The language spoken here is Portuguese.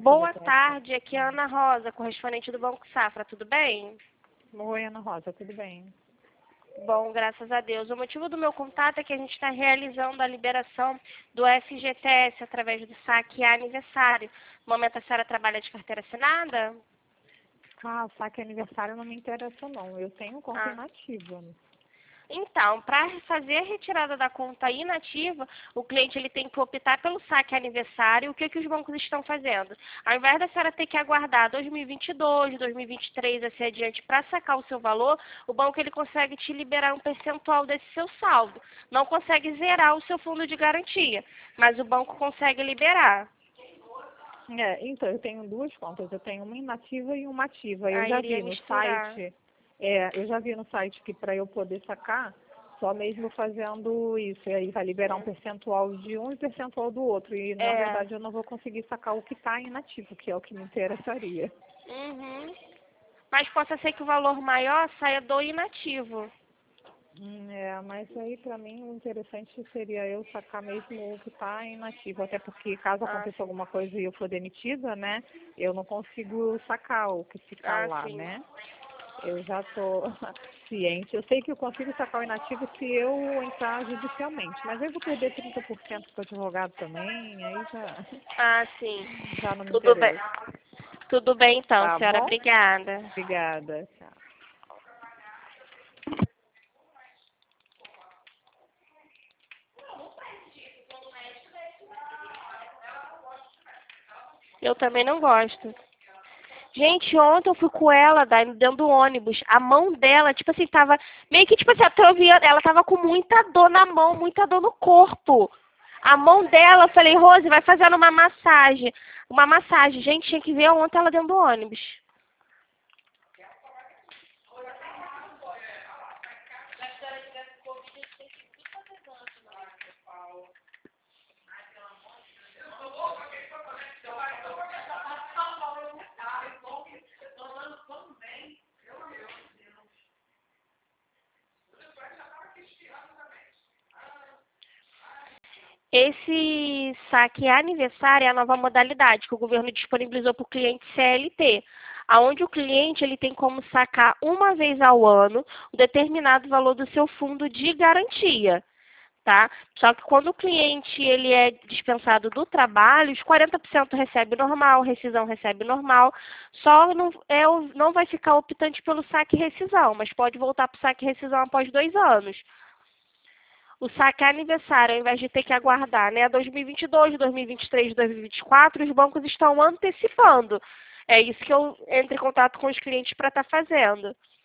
Boa tarde, aqui é a Ana Rosa, correspondente do Banco Safra, tudo bem? Oi, Ana Rosa, tudo bem? Bom, graças a Deus. O motivo do meu contato é que a gente está realizando a liberação do FGTS através do saque aniversário. No momento a senhora trabalha de carteira assinada? Ah, saque aniversário não me interessa não, eu tenho conta Ah. inativa. Então, para fazer a retirada da conta inativa, o cliente ele tem que optar pelo saque aniversário. O que os bancos estão fazendo? Ao invés da senhora ter que aguardar 2022, 2023, assim adiante, para sacar o seu valor, o banco ele consegue te liberar um percentual desse seu saldo. Não consegue zerar o seu fundo de garantia, mas o banco consegue liberar. Então, eu tenho duas contas, eu tenho uma inativa e uma ativa. Eu Aí já iria vi no misturar. site, eu já vi no site que para eu poder sacar, só mesmo fazendo isso, e aí vai liberar um percentual de um e percentual do outro. E na É. verdade eu não vou conseguir sacar o que está inativo, que é o que me interessaria. Uhum. Mas possa ser que o valor maior saia do inativo. Mas aí para mim o interessante seria eu sacar mesmo o que está inativo, até porque caso Ah, aconteça alguma coisa e eu for demitida, né, eu não consigo sacar o que ficar lá, sim. né? Eu já estou ciente. Eu sei que eu consigo sacar o inativo se eu entrar judicialmente, mas eu vou perder 30% para o advogado também, aí já, Ah, sim. já não me Tudo bem. interessa. Tudo bem então, Tá senhora. bom? Obrigada. Obrigada. Tchau. Eu também não gosto. Gente, ontem eu fui com ela, Dai, dentro do ônibus. A mão dela, tipo assim, tava meio que, tipo assim, até eu via, ela tava com muita dor na mão, muita dor no corpo. A mão dela, eu falei, Rose, vai fazendo uma massagem. Uma massagem. Gente, tinha que ver ontem ela dentro do ônibus. Esse saque aniversário é a nova modalidade que o governo disponibilizou para o cliente CLT, aonde o cliente ele tem como sacar uma vez ao ano o determinado valor do seu fundo de garantia, tá? Só que quando o cliente ele é dispensado do trabalho, os 40% recebe normal, rescisão recebe normal, só não vai ficar optante pelo saque rescisão, mas pode voltar para o saque rescisão após 2 anos. O saque aniversário, ao invés de ter que aguardar, né, 2022, 2023, 2024, os bancos estão antecipando. É isso que eu entro em contato com os clientes para estar fazendo.